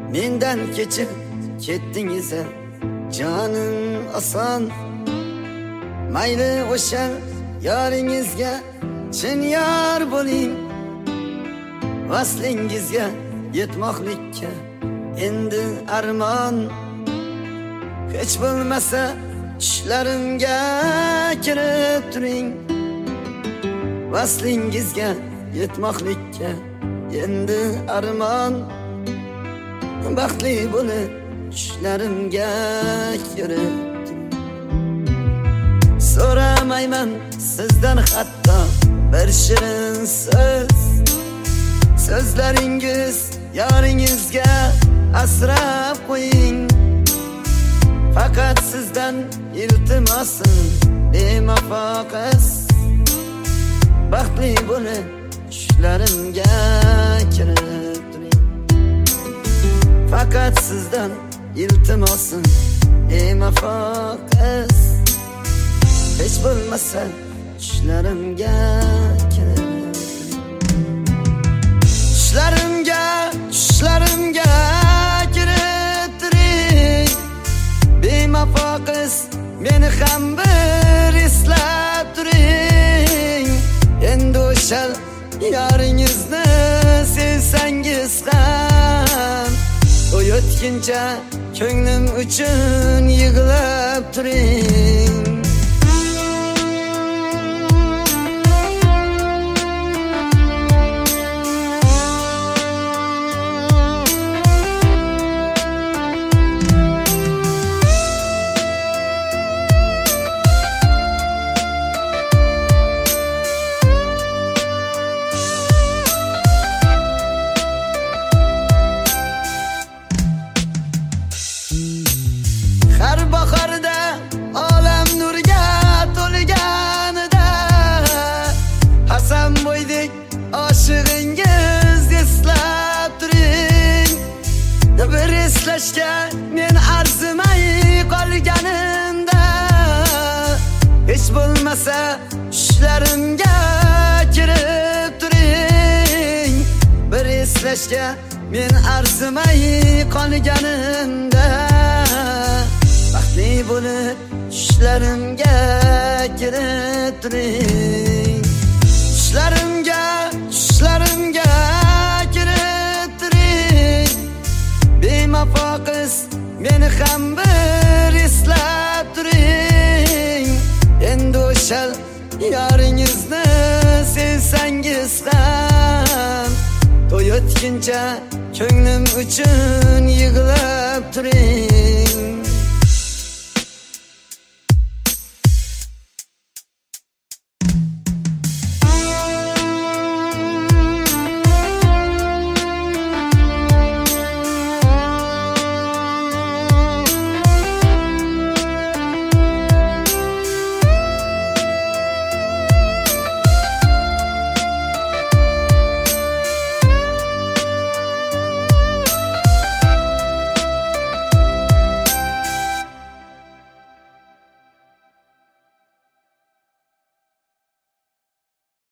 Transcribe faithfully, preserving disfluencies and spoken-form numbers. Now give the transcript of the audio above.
mendan kechib ketdingiz jonim oson. Mayli o'sha yoringizga chin yor bo'ling, vaslingizga yetmoqlikka endi armon. Hech bo'lmasa tushlarimga kirib turing, vaslingizga yetmoqlikka endi armon. Baxtli bo'lib tushlarimga kirib turing. So'ramayman sizdan hatto bir shirin so'z, so'zlaringiz yoringizga asrab qo'ying. Faqat sizdan iltimosim bemafoqas, baxtli bo'lib tushlarimga kirib turing. Faqat sizdan iltimosim bemafoqas, hech bo'lmasa tushlarimga kirib turing. Tushlarimga, tushlarimga kirib turing. Bemafoqas meni ham bir eslab turing. Endi o'sha yoringizni sevsangiz ham, o'tkincha ko'nglim uchun yig'lab turing. Har bahorda olam nurga to'lganida, Hasan bo'ydek oshig'ingiz eslab turing. Bir eslashga men arzimay qolganimda, hech bo'lmasa tushlarimga kirib turing. Bir eslashga men arzimay qolganimda, baxtli bo'lib tushlarimga kirib turing. Tushlarimga, tushlarimga kirib turing. Bemafoqas meni ham bir eslab turing. Endi o'sha yoringizni sevsangiz ham, to'yotguncha ko'nglim uchun yig'lab turing.